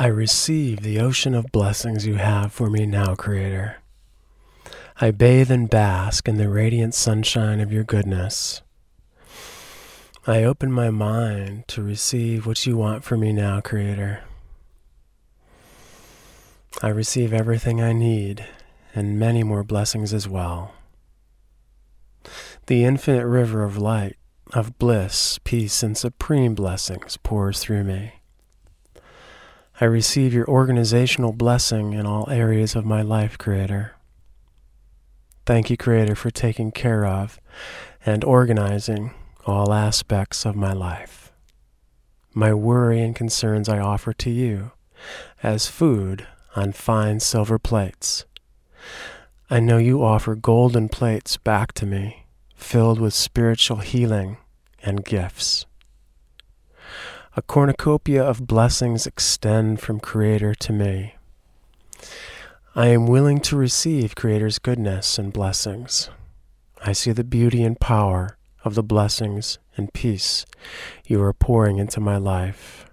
I receive the ocean of blessings you have for me now, Creator. I bathe and bask in the radiant sunshine of your goodness. I open my mind to receive what you want for me now, Creator. I receive everything I need and many more blessings as well. The infinite river of light, of bliss, peace, and supreme blessings pours through me. I receive your organizational blessing in all areas of my life, Creator. Thank you, Creator, for taking care of and organizing all aspects of my life. My worry and concerns I offer to you as food on fine silver plates. I know you offer golden plates back to me, filled with spiritual healing and gifts. A cornucopia of blessings extend from Creator to me. I am willing to receive Creator's goodness and blessings. I see the beauty and power of the blessings and peace you are pouring into my life.